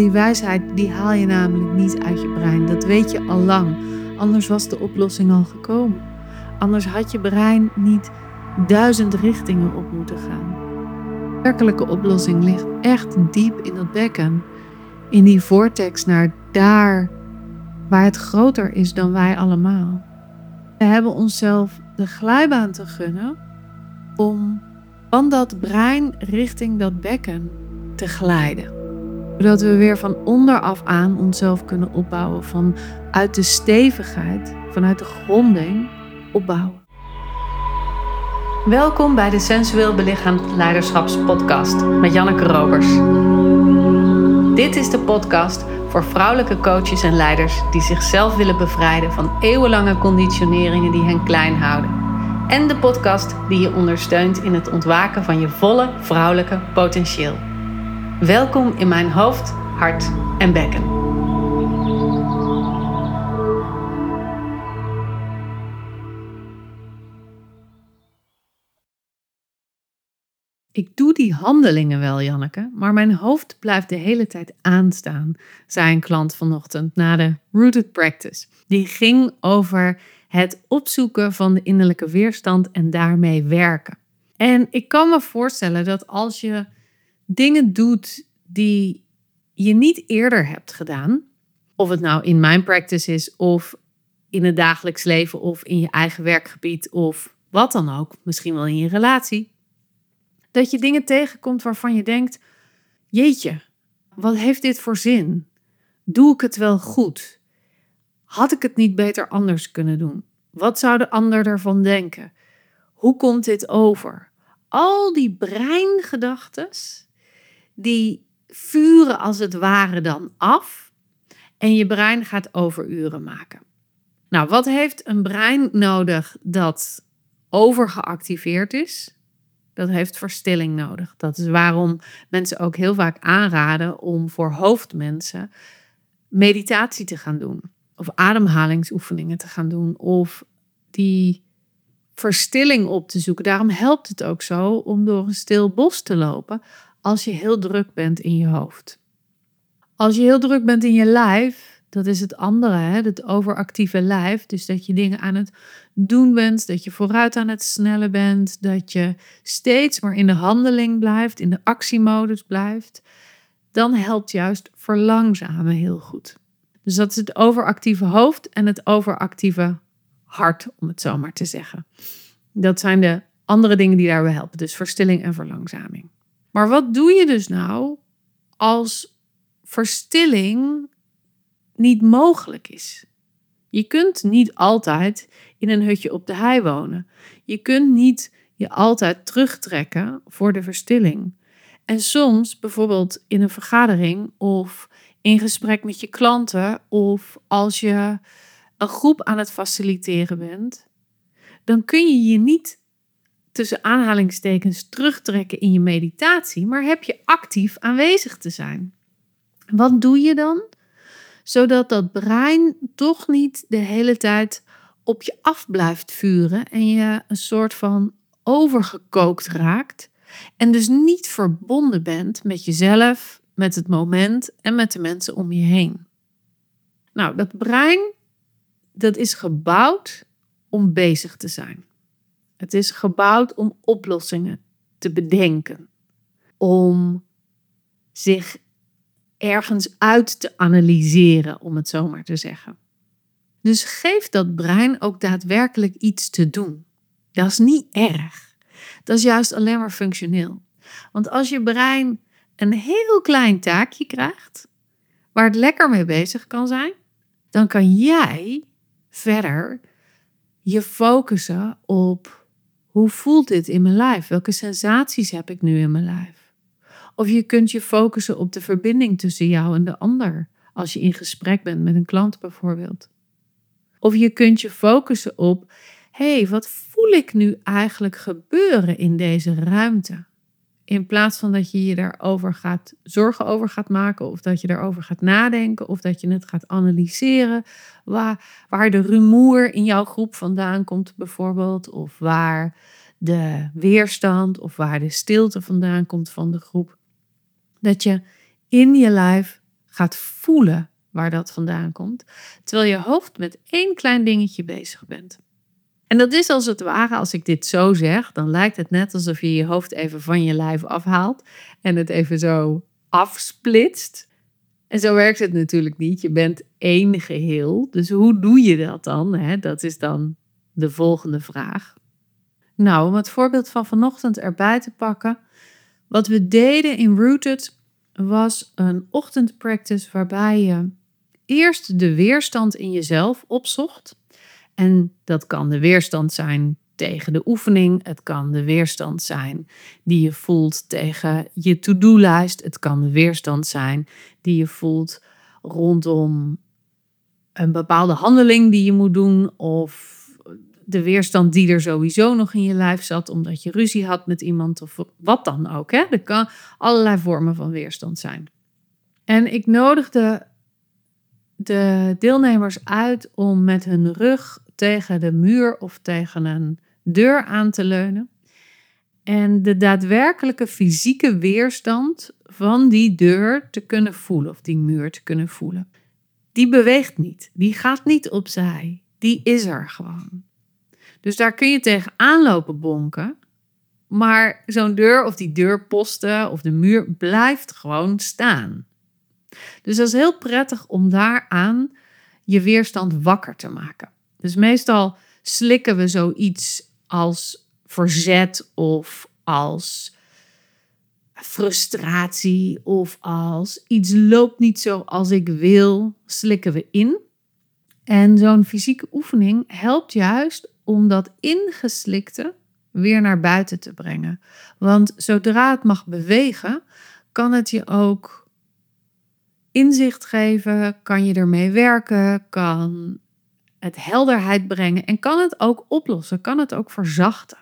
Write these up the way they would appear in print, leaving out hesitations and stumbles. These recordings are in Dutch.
Die wijsheid die haal je namelijk niet uit je brein. Dat weet je al lang. Anders was de oplossing al gekomen. Anders had je brein niet 1000 richtingen op moeten gaan. De werkelijke oplossing ligt echt diep in dat bekken. In die vortex naar daar waar het groter is dan wij allemaal. We hebben onszelf de glijbaan te gunnen om van dat brein richting dat bekken te glijden. Zodat we weer van onderaf aan onszelf kunnen opbouwen. Vanuit de stevigheid, vanuit de gronding opbouwen. Welkom bij de Sensueel Belichaamd Leiderschapspodcast met Janneke Robers. Dit is de podcast voor vrouwelijke coaches en leiders die zichzelf willen bevrijden van eeuwenlange conditioneringen die hen klein houden. En de podcast die je ondersteunt in het ontwaken van je volle vrouwelijke potentieel. Welkom in mijn hoofd, hart en bekken. Ik doe die handelingen wel, Janneke, maar mijn hoofd blijft de hele tijd aanstaan, zei een klant vanochtend na de Rooted Practice. Die ging over het opzoeken van de innerlijke weerstand en daarmee werken. En ik kan me voorstellen dat als je dingen doet die je niet eerder hebt gedaan, of het nou in mijn practice is, of in het dagelijks leven, of in je eigen werkgebied, of wat dan ook, misschien wel in je relatie, dat je dingen tegenkomt waarvan je denkt, jeetje, wat heeft dit voor zin? Doe ik het wel goed? Had ik het niet beter anders kunnen doen? Wat zou de ander ervan denken? Hoe komt dit over? Al die breingedachtes, die vuren als het ware dan af en je brein gaat overuren maken. Nou, wat heeft een brein nodig dat overgeactiveerd is? Dat heeft verstilling nodig. Dat is waarom mensen ook heel vaak aanraden om voor hoofdmensen meditatie te gaan doen. Of ademhalingsoefeningen te gaan doen. Of die verstilling op te zoeken. Daarom helpt het ook zo om door een stil bos te lopen als je heel druk bent in je hoofd. Als je heel druk bent in je lijf, dat is het andere, het overactieve lijf. Dus dat je dingen aan het doen bent, dat je vooruit aan het snellen bent, dat je steeds maar in de handeling blijft, in de actiemodus blijft. Dan helpt juist verlangzamen heel goed. Dus dat is het overactieve hoofd en het overactieve hart, om het zo maar te zeggen. Dat zijn de andere dingen die daarbij helpen, dus verstilling en verlangzaming. Maar wat doe je dus nou als verstilling niet mogelijk is? Je kunt niet altijd in een hutje op de hei wonen. Je kunt niet je altijd terugtrekken voor de verstilling. En soms, bijvoorbeeld in een vergadering of in gesprek met je klanten of als je een groep aan het faciliteren bent, dan kun je je niet tussen aanhalingstekens terugtrekken in je meditatie, maar heb je actief aanwezig te zijn. Wat doe je dan? Zodat dat brein toch niet de hele tijd op je af blijft vuren en je een soort van overgekookt raakt en dus niet verbonden bent met jezelf, met het moment en met de mensen om je heen. Nou, dat brein, dat is gebouwd om bezig te zijn. Het is gebouwd om oplossingen te bedenken, om zich ergens uit te analyseren, om het zo maar te zeggen. Dus geef dat brein ook daadwerkelijk iets te doen. Dat is niet erg. Dat is juist alleen maar functioneel. Want als je brein een heel klein taakje krijgt, waar het lekker mee bezig kan zijn, dan kan jij verder je focussen op hoe voelt dit in mijn lijf? Welke sensaties heb ik nu in mijn lijf? Of je kunt je focussen op de verbinding tussen jou en de ander, als je in gesprek bent met een klant bijvoorbeeld. Of je kunt je focussen op, wat voel ik nu eigenlijk gebeuren in deze ruimte? In plaats van dat je je daarover zorgen over gaat maken, of dat je daarover gaat nadenken, of dat je het gaat analyseren, waar de rumoer in jouw groep vandaan komt bijvoorbeeld, of waar de weerstand of waar de stilte vandaan komt van de groep. Dat je in je lijf gaat voelen waar dat vandaan komt, terwijl je hoofd met één klein dingetje bezig bent. En dat is als het ware, als ik dit zo zeg, dan lijkt het net alsof je je hoofd even van je lijf afhaalt en het even zo afsplitst. En zo werkt het natuurlijk niet. Je bent één geheel. Dus hoe doe je dat dan? Hè? Dat is dan de volgende vraag. Nou, om het voorbeeld van vanochtend erbij te pakken. Wat we deden in Rooted was een ochtendpractice waarbij je eerst de weerstand in jezelf opzocht. En dat kan de weerstand zijn tegen de oefening. Het kan de weerstand zijn die je voelt tegen je to-do-lijst. Het kan de weerstand zijn die je voelt rondom een bepaalde handeling die je moet doen. Of de weerstand die er sowieso nog in je lijf zat omdat je ruzie had met iemand of wat dan ook. Hè? Er kan allerlei vormen van weerstand zijn. En ik nodigde de deelnemers uit om met hun rug tegen de muur of tegen een deur aan te leunen. En de daadwerkelijke fysieke weerstand van die deur te kunnen voelen of die muur te kunnen voelen. Die beweegt niet, die gaat niet opzij, die is er gewoon. Dus daar kun je tegen aanlopen bonken, maar zo'n deur of die deurposten of de muur blijft gewoon staan. Dus dat is heel prettig om daaraan je weerstand wakker te maken. Dus meestal slikken we zoiets als verzet of als frustratie of als iets loopt niet zoals ik wil, slikken we in. En zo'n fysieke oefening helpt juist om dat ingeslikte weer naar buiten te brengen. Want zodra het mag bewegen, kan het je ook inzicht geven, kan je ermee werken, kan het helderheid brengen en kan het ook oplossen, kan het ook verzachten.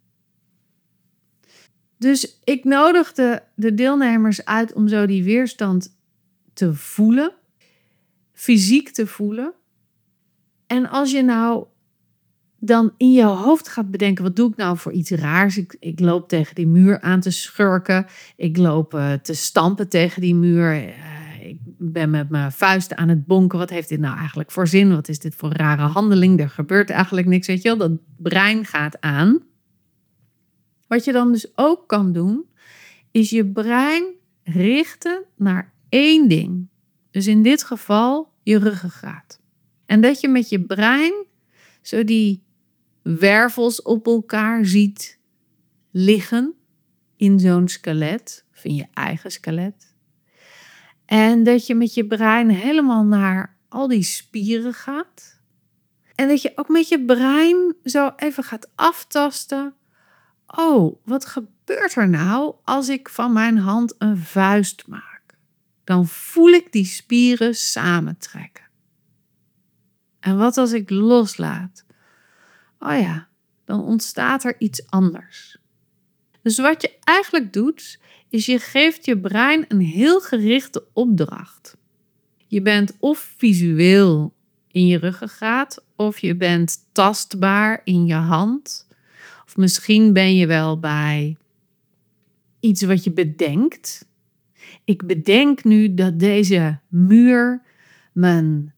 Dus ik nodigde de deelnemers uit om zo die weerstand te voelen, fysiek te voelen. En als je nou dan in jouw hoofd gaat bedenken, wat doe ik nou voor iets raars? Ik loop tegen die muur aan te schurken, ik loop te stampen tegen die muur. Ik ben met mijn vuisten aan het bonken. Wat heeft dit nou eigenlijk voor zin? Wat is dit voor een rare handeling? Er gebeurt eigenlijk niks, weet je wel. Dat brein gaat aan. Wat je dan dus ook kan doen, is je brein richten naar één ding. Dus in dit geval je ruggengraat. En dat je met je brein zo die wervels op elkaar ziet liggen in zo'n skelet, of in je eigen skelet. En dat je met je brein helemaal naar al die spieren gaat. En dat je ook met je brein zo even gaat aftasten. Oh, wat gebeurt er nou als ik van mijn hand een vuist maak? Dan voel ik die spieren samentrekken. En wat als ik loslaat? Oh ja, dan ontstaat er iets anders. Dus wat je eigenlijk doet, is je geeft je brein een heel gerichte opdracht. Je bent of visueel in je ruggengraat, of je bent tastbaar in je hand. Of misschien ben je wel bij iets wat je bedenkt. Ik bedenk nu dat deze muur mijn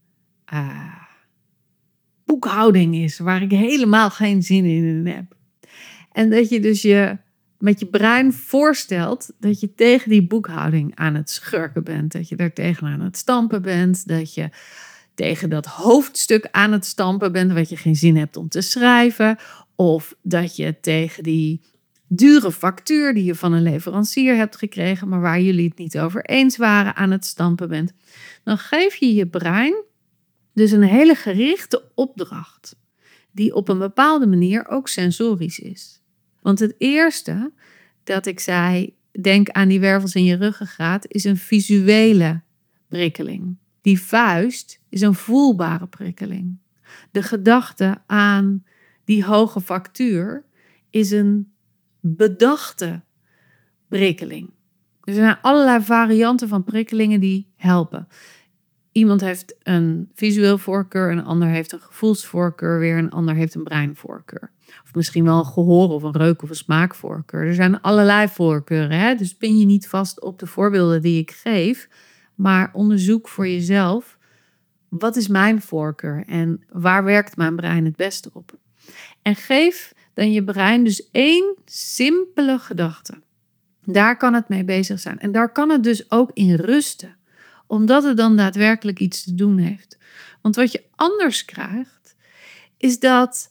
boekhouding is, waar ik helemaal geen zin in heb. En dat je dus je met je brein voorstelt dat je tegen die boekhouding aan het schurken bent. Dat je daar tegen aan het stampen bent. Dat je tegen dat hoofdstuk aan het stampen bent wat je geen zin hebt om te schrijven. Of dat je tegen die dure factuur die je van een leverancier hebt gekregen, maar waar jullie het niet over eens waren, aan het stampen bent. Dan geef je je brein dus een hele gerichte opdracht, die op een bepaalde manier ook sensorisch is. Want het eerste dat ik zei, denk aan die wervels in je ruggengraat, is een visuele prikkeling. Die vuist is een voelbare prikkeling. De gedachte aan die hoge factuur is een bedachte prikkeling. Er zijn allerlei varianten van prikkelingen die helpen. Iemand heeft een visueel voorkeur, een ander heeft een gevoelsvoorkeur, weer een ander heeft een breinvoorkeur. Of misschien wel een gehoor of een reuk of een smaakvoorkeur. Er zijn allerlei voorkeuren, hè? Dus pin je niet vast op de voorbeelden die ik geef. Maar onderzoek voor jezelf, wat is mijn voorkeur en waar werkt mijn brein het beste op? En geef dan je brein dus 1 simpele gedachte. Daar kan het mee bezig zijn. En daar kan het dus ook in rusten. Omdat het dan daadwerkelijk iets te doen heeft. Want wat je anders krijgt, is dat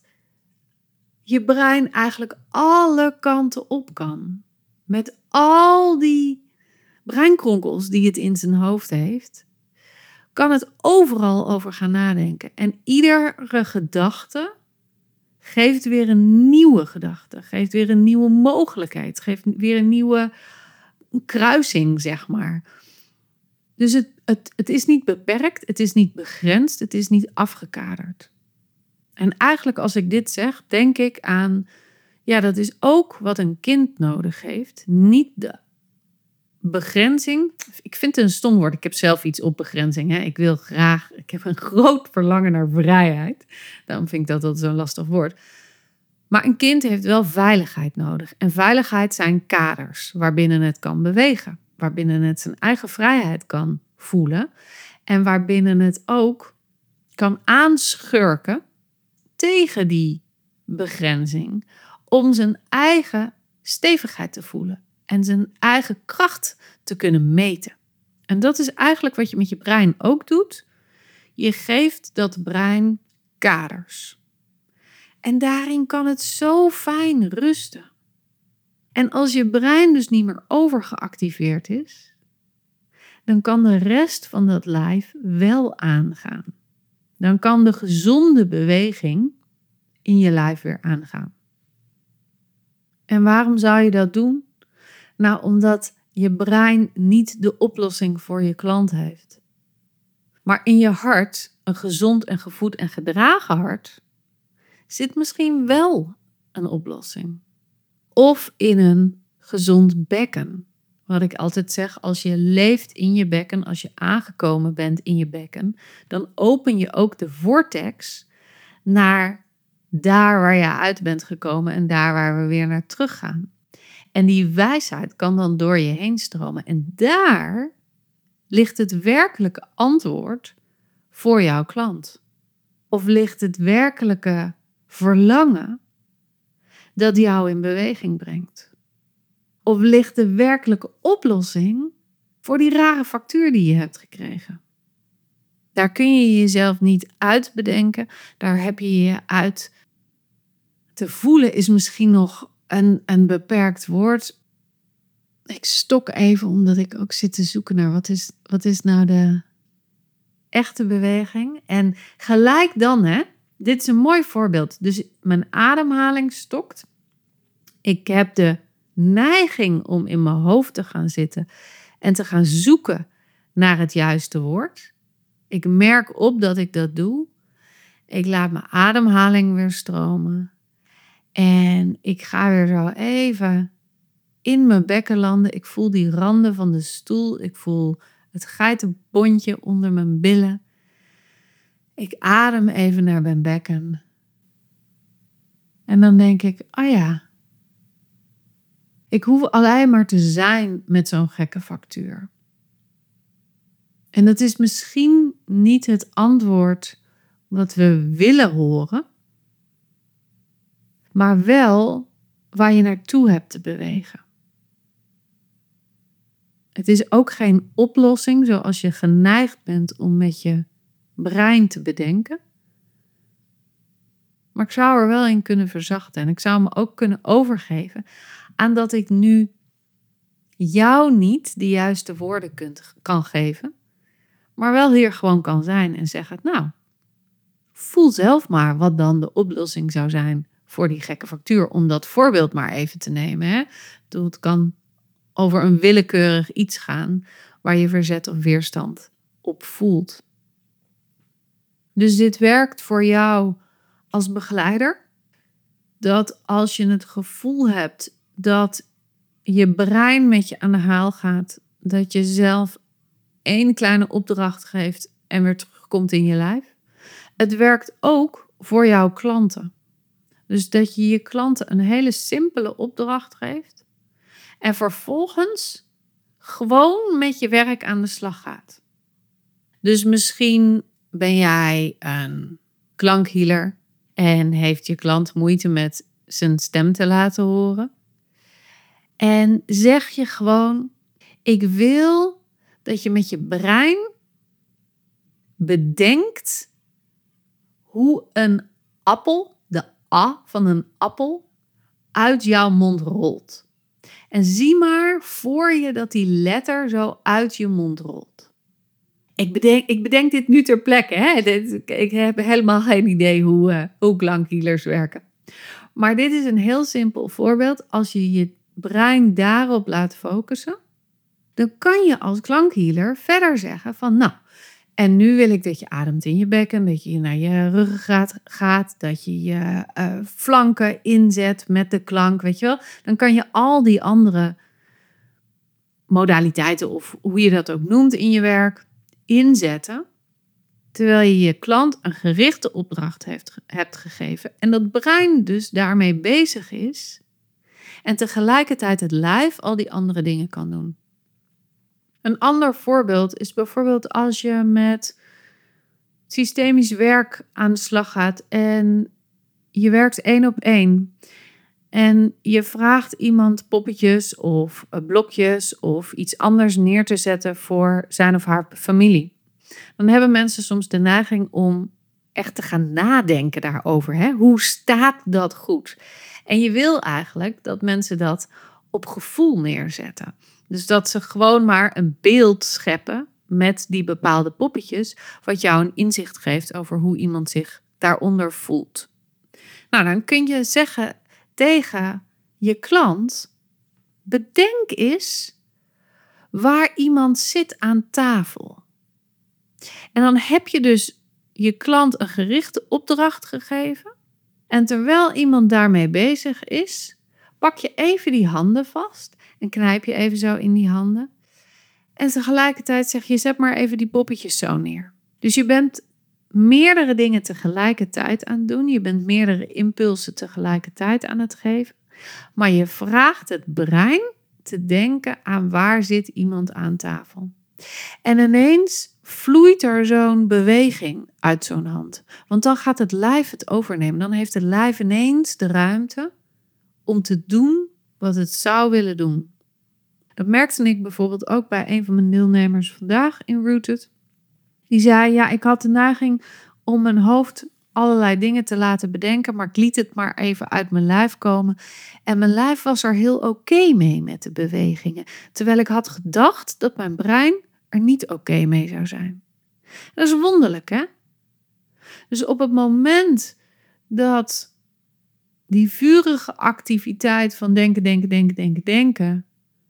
je brein eigenlijk alle kanten op kan. Met al die breinkronkels die het in zijn hoofd heeft, kan het overal over gaan nadenken. En iedere gedachte geeft weer een nieuwe gedachte, geeft weer een nieuwe mogelijkheid, geeft weer een nieuwe kruising, zeg maar. Dus het is niet beperkt, het is niet begrensd, het is niet afgekaderd. En eigenlijk als ik dit zeg, denk ik aan, ja, dat is ook wat een kind nodig heeft. Niet de begrenzing. Ik vind het een stom woord. Ik heb zelf iets op begrenzing. Hè. Ik heb een groot verlangen naar vrijheid. Daarom vind ik dat zo'n lastig woord. Maar een kind heeft wel veiligheid nodig. En veiligheid zijn kaders waarbinnen het kan bewegen. Waarbinnen het zijn eigen vrijheid kan voelen. En waarbinnen het ook kan aanschurken tegen die begrenzing. Om zijn eigen stevigheid te voelen. En zijn eigen kracht te kunnen meten. En dat is eigenlijk wat je met je brein ook doet. Je geeft dat brein kaders. En daarin kan het zo fijn rusten. En als je brein dus niet meer overgeactiveerd is, dan kan de rest van dat lijf wel aangaan. Dan kan de gezonde beweging in je lijf weer aangaan. En waarom zou je dat doen? Nou, omdat je brein niet de oplossing voor je klant heeft. Maar in je hart, een gezond en gevoed en gedragen hart, zit misschien wel een oplossing. Of in een gezond bekken. Wat ik altijd zeg, als je leeft in je bekken, als je aangekomen bent in je bekken, dan open je ook de vortex naar daar waar je uit bent gekomen en daar waar we weer naar terug gaan. En die wijsheid kan dan door je heen stromen. En daar ligt het werkelijke antwoord voor jouw klant. Of ligt het werkelijke verlangen dat jou in beweging brengt. Of ligt de werkelijke oplossing voor die rare factuur die je hebt gekregen. Daar kun je jezelf niet uitbedenken. Daar heb je je uit te voelen is misschien nog een beperkt woord. Ik stok even omdat ik ook zit te zoeken naar wat is nou de echte beweging. En gelijk dan, dit is een mooi voorbeeld. Dus mijn ademhaling stokt. Ik heb de neiging om in mijn hoofd te gaan zitten en te gaan zoeken naar het juiste woord. Ik merk op dat ik dat doe. Ik laat mijn ademhaling weer stromen. En ik ga weer zo even in mijn bekken landen. Ik voel die randen van de stoel. Ik voel het geitenbondje onder mijn billen. Ik adem even naar mijn bekken. En dan denk ik, oh ja, ik hoef alleen maar te zijn met zo'n gekke factuur. En dat is misschien niet het antwoord wat we willen horen, maar wel waar je naartoe hebt te bewegen. Het is ook geen oplossing zoals je geneigd bent om met je brein te bedenken. Maar ik zou er wel in kunnen verzachten en ik zou me ook kunnen overgeven aan dat ik nu jou niet de juiste woorden kan geven, maar wel hier gewoon kan zijn en zeggen, nou, voel zelf maar wat dan de oplossing zou zijn voor die gekke factuur, om dat voorbeeld maar even te nemen. Hè? Het kan over een willekeurig iets gaan waar je verzet of weerstand op voelt. Dus dit werkt voor jou als begeleider, dat als je het gevoel hebt dat je brein met je aan de haal gaat, dat je zelf 1 kleine opdracht geeft en weer terugkomt in je lijf. Het werkt ook voor jouw klanten. Dus dat je je klanten een hele simpele opdracht geeft en vervolgens gewoon met je werk aan de slag gaat. Dus misschien ben jij een klankhealer en heeft je klant moeite met zijn stem te laten horen. En zeg je gewoon, ik wil dat je met je brein bedenkt hoe een appel, de A van een appel, uit jouw mond rolt. En zie maar voor je dat die letter zo uit je mond rolt. Ik bedenk dit nu ter plekke. Hè? Ik heb helemaal geen idee hoe klankhealers werken. Maar dit is een heel simpel voorbeeld. Als je je brein daarop laat focussen, dan kan je als klankhealer verder zeggen van nou, en nu wil ik dat je ademt in je bekken, dat je naar je ruggengraat gaat, dat je je flanken inzet met de klank, weet je wel. Dan kan je al die andere modaliteiten of hoe je dat ook noemt in je werk inzetten, terwijl je je klant een gerichte opdracht hebt gegeven en dat brein dus daarmee bezig is en tegelijkertijd het lijf al die andere dingen kan doen. Een ander voorbeeld is bijvoorbeeld als je met systemisch werk aan de slag gaat en je werkt 1 op 1 en je vraagt iemand poppetjes of blokjes of iets anders neer te zetten voor zijn of haar familie. Dan hebben mensen soms de neiging om echt te gaan nadenken daarover. Hè? Hoe staat dat goed? En je wil eigenlijk dat mensen dat op gevoel neerzetten. Dus dat ze gewoon maar een beeld scheppen met die bepaalde poppetjes, wat jou een inzicht geeft over hoe iemand zich daaronder voelt. Nou, dan kun je zeggen tegen je klant, bedenk eens waar iemand zit aan tafel. En dan heb je dus je klant een gerichte opdracht gegeven. En terwijl iemand daarmee bezig is, pak je even die handen vast en knijp je even zo in die handen. En tegelijkertijd zeg je, zet maar even die poppetjes zo neer. Dus je bent meerdere dingen tegelijkertijd aan het doen. Je bent meerdere impulsen tegelijkertijd aan het geven. Maar je vraagt het brein te denken aan waar zit iemand aan tafel. En ineens vloeit er zo'n beweging uit zo'n hand. Want dan gaat het lijf het overnemen. Dan heeft het lijf ineens de ruimte om te doen wat het zou willen doen. Dat merkte ik bijvoorbeeld ook bij een van mijn deelnemers vandaag in Rooted. Die zei, ja, ik had de neiging om mijn hoofd allerlei dingen te laten bedenken, maar ik liet het maar even uit mijn lijf komen. En mijn lijf was er heel oké mee met de bewegingen. Terwijl ik had gedacht dat mijn brein er niet oké mee zou zijn. Dat is wonderlijk, hè? Dus op het moment dat die vurige activiteit van denken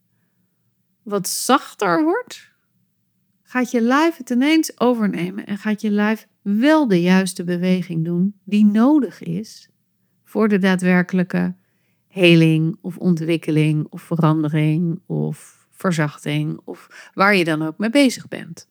wat zachter wordt, gaat je lijf het ineens overnemen en gaat je lijf wel de juiste beweging doen die nodig is voor de daadwerkelijke heling of ontwikkeling of verandering of verzachting of waar je dan ook mee bezig bent.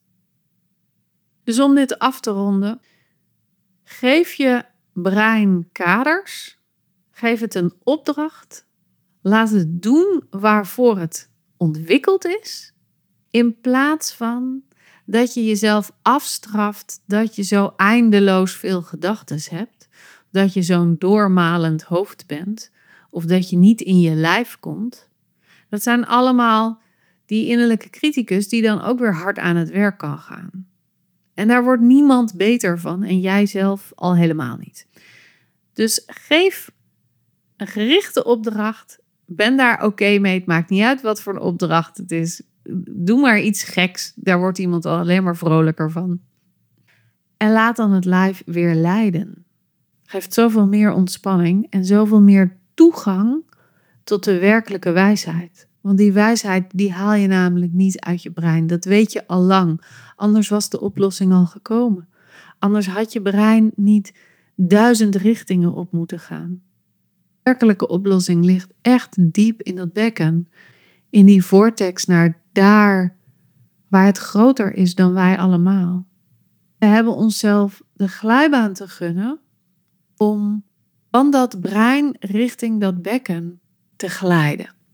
Dus om dit af te ronden, geef je brein kaders, geef het een opdracht, laat het doen waarvoor het ontwikkeld is, in plaats van dat je jezelf afstraft dat je zo eindeloos veel gedachten hebt, dat je zo'n doormalend hoofd bent of dat je niet in je lijf komt. Dat zijn allemaal die innerlijke criticus die dan ook weer hard aan het werk kan gaan. En daar wordt niemand beter van en jij zelf al helemaal niet. Dus geef een gerichte opdracht. Ben daar oké mee. Het maakt niet uit wat voor een opdracht het is. Doe maar iets geks. Daar wordt iemand al alleen maar vrolijker van. En laat dan het lijf weer leiden. Geeft zoveel meer ontspanning en zoveel meer toegang tot de werkelijke wijsheid. Want die wijsheid die haal je namelijk niet uit je brein. Dat weet je al lang. Anders was de oplossing al gekomen. Anders had je brein niet 1000 richtingen op moeten gaan. De werkelijke oplossing ligt echt diep in dat bekken. In die vortex naar daar waar het groter is dan wij allemaal. We hebben onszelf de glijbaan te gunnen om van dat brein richting dat bekken te glijden.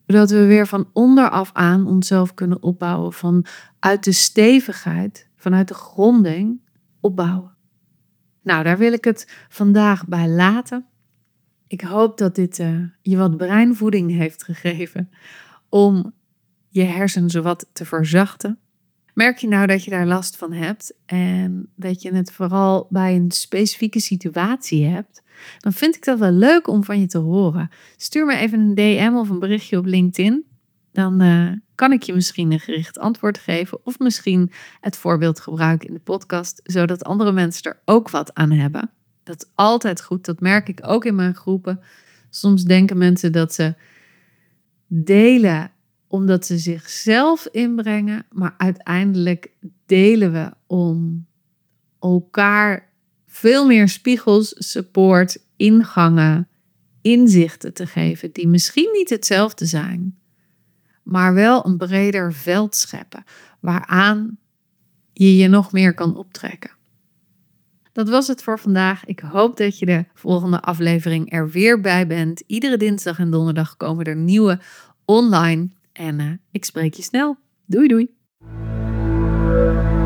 Zodat we weer van onderaf aan onszelf kunnen opbouwen. Vanuit de stevigheid, vanuit de gronding opbouwen. Nou, daar wil ik het vandaag bij laten. Ik hoop dat dit je wat breinvoeding heeft gegeven om je hersenen zowat te verzachten. Merk je nou dat je daar last van hebt en dat je het vooral bij een specifieke situatie hebt, dan vind ik dat wel leuk om van je te horen. Stuur me even een DM of een berichtje op LinkedIn. Dan kan ik je misschien een gericht antwoord geven of misschien het voorbeeld gebruiken in de podcast, zodat andere mensen er ook wat aan hebben. Dat is altijd goed, dat merk ik ook in mijn groepen. Soms denken mensen dat ze delen omdat ze zichzelf inbrengen, maar uiteindelijk delen we om elkaar veel meer spiegels, support, ingangen, inzichten te geven die misschien niet hetzelfde zijn, maar wel een breder veld scheppen waaraan je je nog meer kan optrekken. Dat was het voor vandaag. Ik hoop dat je de volgende aflevering er weer bij bent. Iedere dinsdag en donderdag komen er nieuwe online. En ik spreek je snel. Doei doei.